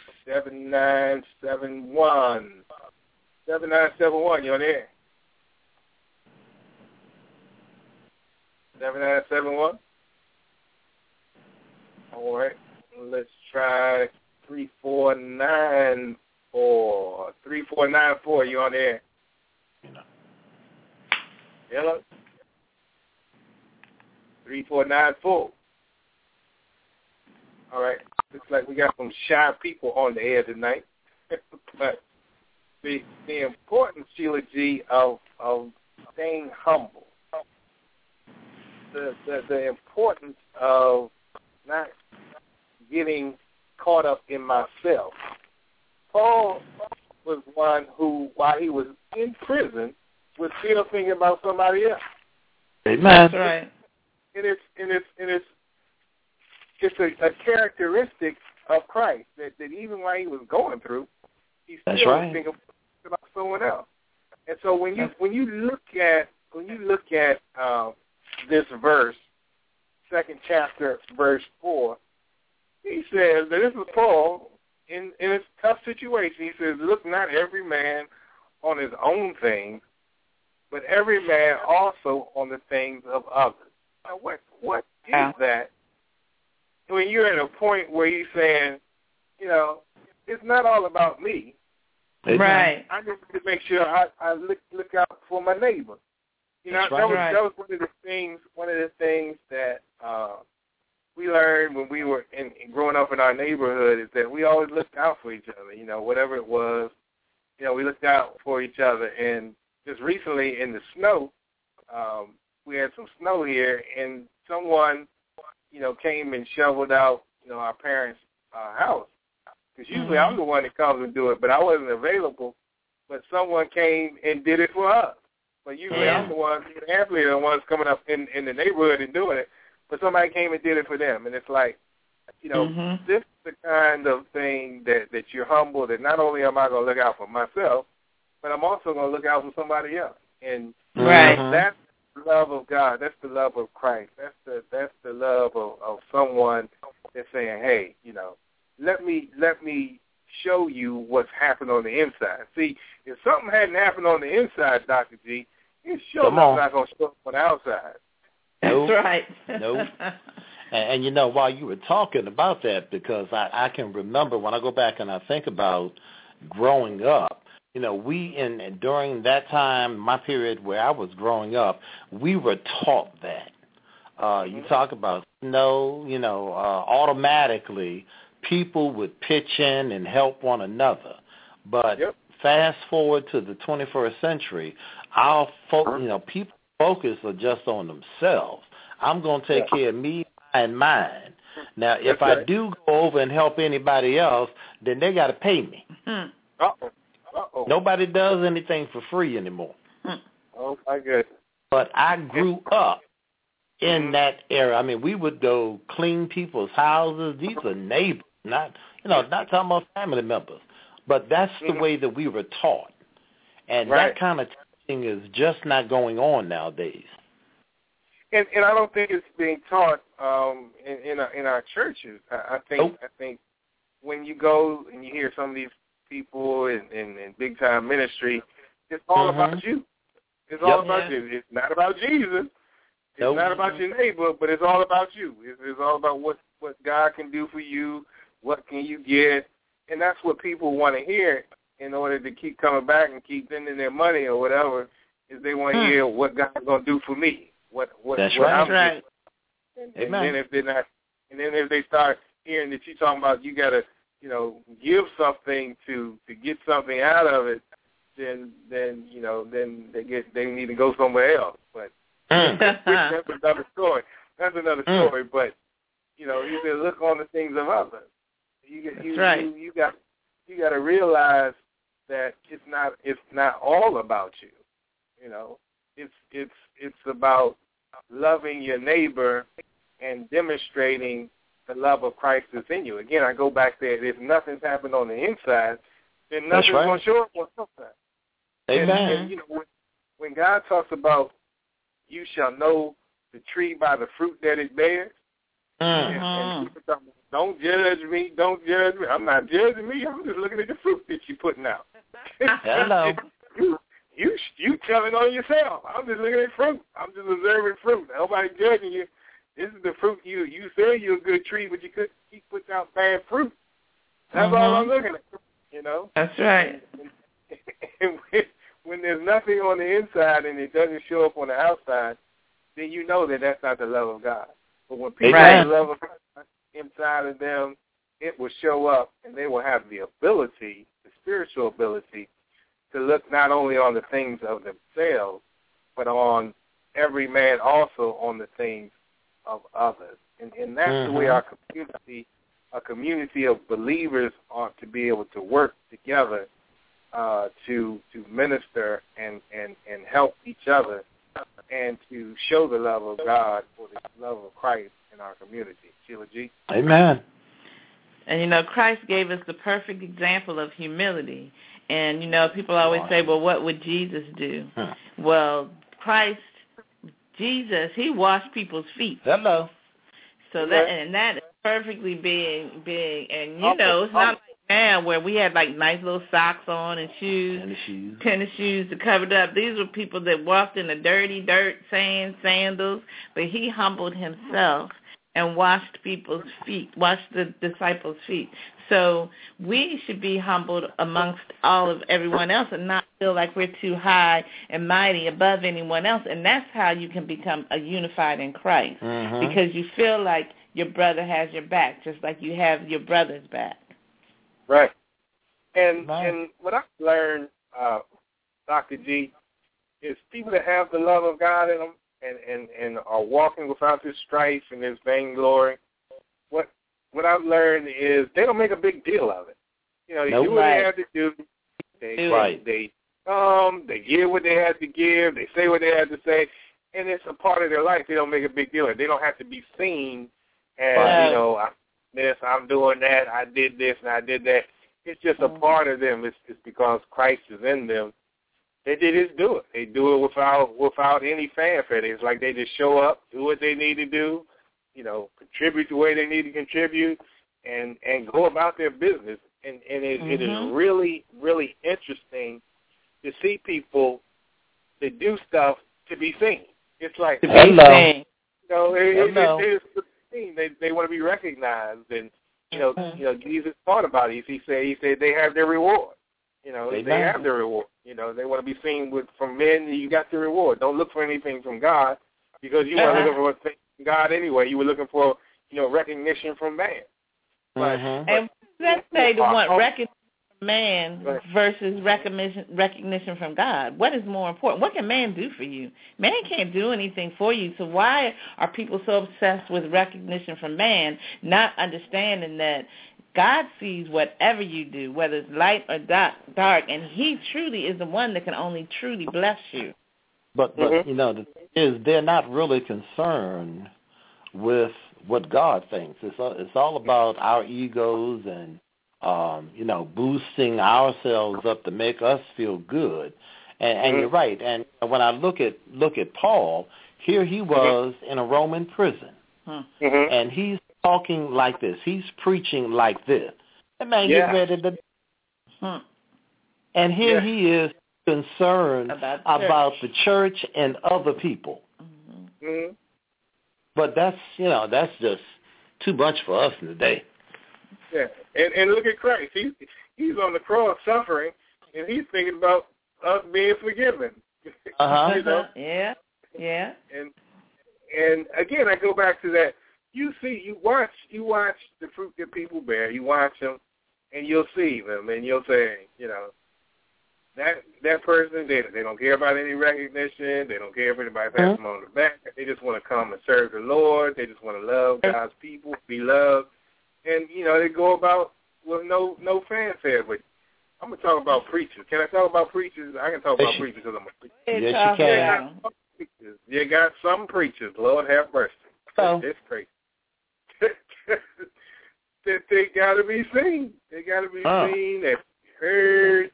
7971. 7971, you on the air? 7971? All right, let's try 3494. 3494, you on the air? Hello? 3494. All right, looks like we got some shy people on the air tonight. But the importance, Sheila G., of staying humble, the importance of not getting caught up in myself. Paul was one who, while he was in prison, was still thinking about somebody else. Amen. That's right. It's a characteristic of Christ that even while he was going through, he still was thinking about someone else. And so when you look at this verse, 2nd chapter, verse 4, he says that this is Paul in a tough situation. He says, "Look not every man on his own things, but every man also on the things of others." Now, what is that? When you're at a point where you're saying, you know, it's not all about me. Right. I just need to make sure I look out for my neighbor. You know, that was one of the things that we learned when we were growing up in our neighborhood, is that we always looked out for each other. You know, whatever it was, you know, we looked out for each other. And just recently in the snow, we had some snow here, and someone, you know, came and shoveled out, you know, our parents' house. Because usually I'm the one that comes and do it, but I wasn't available. But someone came and did it for us. But usually I'm the one, Anthony, the ones coming up in the neighborhood and doing it. But somebody came and did it for them. And it's like, you know, this is the kind of thing that you're humble, that not only am I going to look out for myself, but I'm also going to look out for somebody else. And that's the love of God. That's the love of Christ. That's the love of someone that's saying, hey, you know, let me show you what's happened on the inside. See, if something hadn't happened on the inside, Dr. G, it's sure not going to show up on the outside. Nope. That's right. Nope. And, you know, while you were talking about that, because I can remember when I go back and I think about growing up, you know, during that time, my period where I was growing up, we were taught that. You talk about snow, you know, automatically people would pitch in and help one another. But fast forward to the 21st century, people focus are just on themselves. I'm going to take care of me and mine. Now, if I do go over and help anybody else, then they got to pay me. Nobody does anything for free anymore. Oh, my goodness. But I grew up in that era. I mean, we would go clean people's houses. These are neighbors, not talking about family members. But that's the way that we were taught. And that kind of teaching is just not going on nowadays. And I don't think it's being taught in our churches. I think when you go and you hear some of these people in big time ministry, it's all about you. It's all about you. It's not about Jesus. It's not about your neighbor, but it's all about you. It's all about what God can do for you. What can you get? And that's what people want to hear in order to keep coming back and keep sending their money or whatever. Is they want to hear what God's going to do for me. That's right. Right. And then if they're not, and then if they start hearing that you're talking about, you got to, give something to get something out of it, then they need to go somewhere else. But that's another story. But you can look on the things of others. You got to realize that it's not all about you. It's about loving your neighbor and demonstrating the love of Christ that's in you. Again, I go back there. If nothing's happened on the inside, then nothing's going to show up on the outside. Amen. And when God talks about you shall know the tree by the fruit that it bears, and people talk about, don't judge me. I'm not judging me. I'm just looking at the fruit that you're putting out. Hello. You telling on yourself. I'm just looking at fruit. I'm just observing fruit. Nobody judging you. This is the fruit you say you're a good tree, but you could keep putting out bad fruit. That's all I'm looking at. That's right. And when there's nothing on the inside and it doesn't show up on the outside, then you know that that's not the love of God. But when people have the love of God inside of them, it will show up, and they will have the ability, the spiritual ability, to look not only on the things of themselves, but on every man also on the things of others. And that's the way our community of believers ought to be able to work together to minister and help each other and to show the love of God or the love of Christ in our community. Sheila G. Amen. And, Christ gave us the perfect example of humility. And, people always say, well, what would Jesus do? Well, Jesus, he washed people's feet. Hello. So that is perfectly being, and, it's not like now where we had, nice little socks on and shoes, tennis shoes to cover it up. These were people that walked in the dirty dirt, sand, sandals, but he humbled himself and washed people's feet, washed the disciples' feet. So we should be humbled amongst everyone else and not feel like we're too high and mighty above anyone else. And that's how you can become unified in Christ, because you feel like your brother has your back, just like you have your brother's back. Right. And what I've learned, Dr. G, is people that have the love of God in them and are walking without this strife and this vainglory, what I've learned is they don't make a big deal of it. They do what they have to do. They give what they have to give. They say what they have to say, and it's a part of their life. They don't make a big deal of it. They don't have to be seen as, I'm doing that, I did this, and I did that. It's just a part of them. It's because Christ is in them. They just do it. They do it without any fanfare. It's like they just show up, do what they need to do, contribute the way they need to contribute, and go about their business. And it is really, really interesting to see people that do stuff to be seen. It's like, to be seen. It's seen. They want to be recognized, and Jesus thought about it. He said they have their reward. They have their reward. They want to be seen from men. You got the reward. Don't look for anything from God, because you weren't looking for things from God anyway. You were looking for recognition from man. And let's say to want recognition from man versus recognition from God. What is more important? What can man do for you? Man can't do anything for you. So why are people so obsessed with recognition from man, not understanding that God sees whatever you do, whether it's light or dark, and he truly is the one that can only truly bless you. But the thing is, they're not really concerned with what God thinks. It's all about our egos and boosting ourselves up to make us feel good. And you're right. And when I look at Paul, here he was in a Roman prison, and he's talking like this. He's preaching like this. That man get ready to. And here he is concerned about the church and other people. But that's just too much for us today. Yeah, and look at Christ. He's on the cross suffering, and he's thinking about us being forgiven. You know? Yeah. And again, I go back to that. You watch the fruit that people bear. You watch them, and you'll see them, and you'll say, that person, they don't care about any recognition. They don't care if anybody pats them on the back. They just want to come and serve the Lord. They just want to love God's people, be loved, and they go about with no fanfare. But I'm gonna talk about preachers. Can I talk about preachers? I can talk about preachers because I'm a preacher. Yes, you can. You got some preachers. Lord have mercy. It's crazy. They got to be seen. They got to be seen and heard.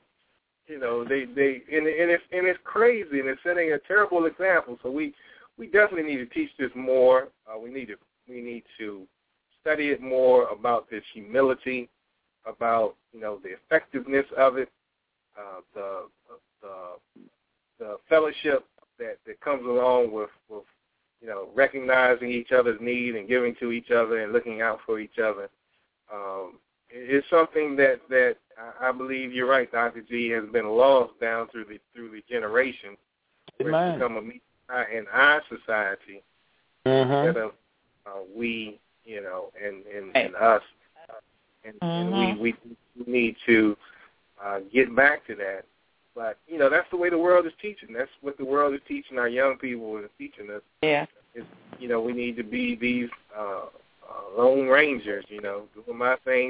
It's crazy, and it's setting a terrible example. So we definitely need to teach this more. We need to study it more about this humility, about the effectiveness of it, the fellowship that comes along with recognizing each other's need and giving to each other and looking out for each other. It's something that I believe you're right, Dr. G, has been lost down through the generations. It's become a me in our society instead of we, and us. And we need to get back to that. But, that's the way the world is teaching. That's what the world is teaching our young people and teaching us. Yeah. We need to be these lone rangers, doing my thing,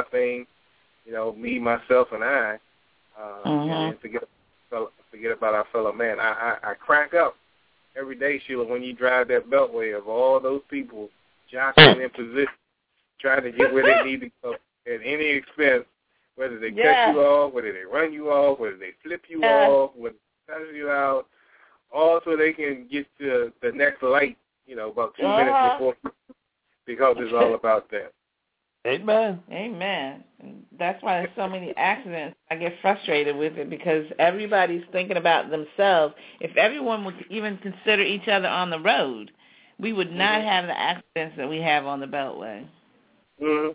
me, myself, and I, and forget about our fellow man. I crack up every day, Sheila, when you drive that beltway of all those people jockeying in position, trying to get where they need to go at any expense, whether they cut you off, whether they run you off, whether they flip you off, whether they cut you out, all so they can get to the next light, about 2 minutes before, because it's all about them. Amen. And that's why there's so many accidents. I get frustrated with it because everybody's thinking about themselves. If everyone would even consider each other on the road, we would not have the accidents that we have on the Beltway. And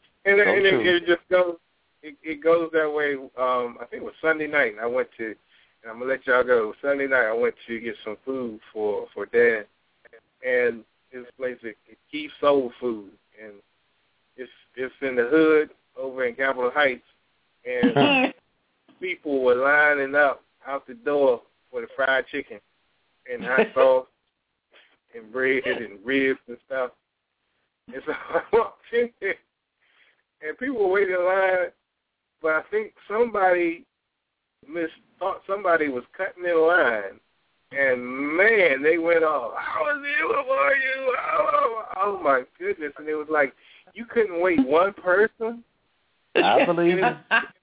it just goes. It goes that way. I think it was Sunday night. I went to, and I'm gonna let y'all go. Sunday night, I went to get some food for Dad, and this place it keeps soul food, and it's in the hood over in Capitol Heights, and people were lining up out the door for the fried chicken and hot sauce and bread and ribs and stuff. And so I walked in there, and people were waiting in line, but I think somebody thought somebody was cutting in line, and man, they went off. How is it? How are you? Oh my goodness! And it was like you couldn't wait one person. I believe it.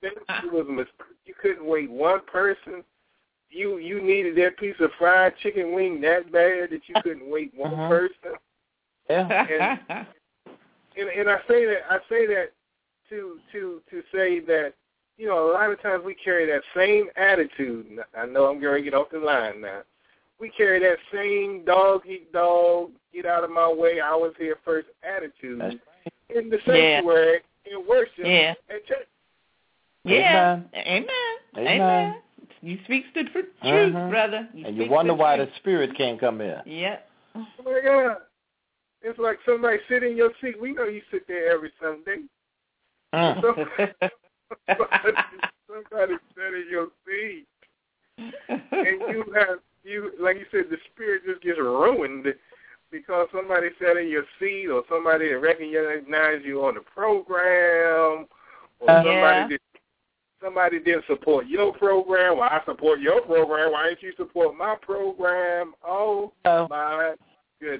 You couldn't wait one person. You needed that piece of fried chicken wing that bad that you couldn't wait one person. Yeah. And I say that to say that, a lot of times we carry that same attitude. I know I'm going to get off the line now. We carry that same dog eat dog, get out of my way, I was here first attitude in the sanctuary, in worship, at church. Yeah. Amen. You speak the truth, brother. You wonder why the Spirit can't come in. Yeah. Oh, my God. It's like somebody sit in your seat. We know you sit there every Sunday. Somebody sit in your seat. And you like you said, the Spirit just gets ruined because somebody sat in your seat or somebody recognized you on the program or somebody didn't support your program. Well, I support your program. Why didn't you support my program? Oh. My goodness.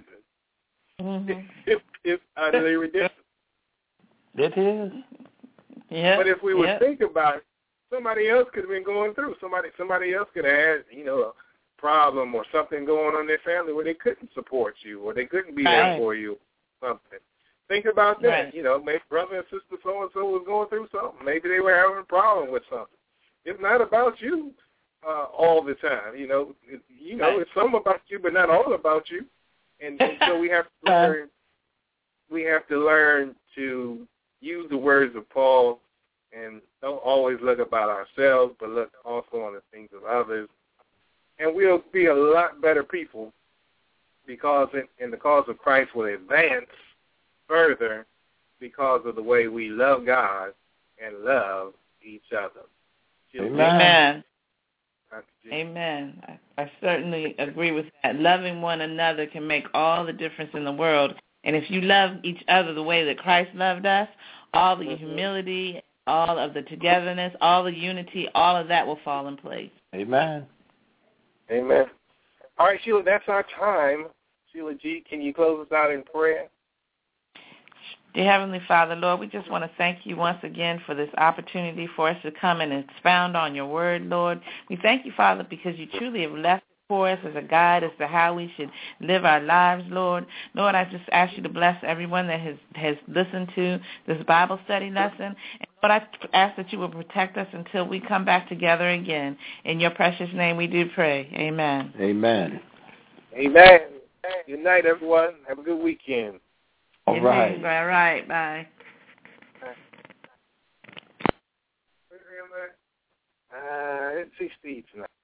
It's utterly ridiculous. It is. Yeah. But if we would think about it, somebody else could have been going through. Somebody else could have had, a problem or something going on in their family where they couldn't support you or they couldn't be there for you or something. Think about that. Right. Maybe brother and sister so-and-so was going through something. Maybe they were having a problem with something. It's not about you all the time. It's some about you, but not all about you. And so we have to learn. We have to learn to use the words of Paul and don't always look about ourselves, but look also on the things of others. And we'll be a lot better people because in the cause of Christ will advance further because of the way we love God and love each other. Amen. Amen. I certainly agree with that. Loving one another can make all the difference in the world. And if you love each other the way that Christ loved us, all the humility, all of the togetherness, all the unity, all of that will fall in place. Amen. Amen. All right, Sheila, that's our time. Sheila G., can you close us out in prayer? Dear Heavenly Father, Lord, we just want to thank you once again for this opportunity for us to come and expound on your word, Lord. We thank you, Father, because you truly have left it for us as a guide as to how we should live our lives, Lord. Lord, I just ask you to bless everyone that has listened to this Bible study lesson. And Lord, I ask that you will protect us until we come back together again. In your precious name we do pray. Amen. Amen. Amen. Good night, everyone. Have a good weekend. All right. All right. Bye. It's 6 tonight.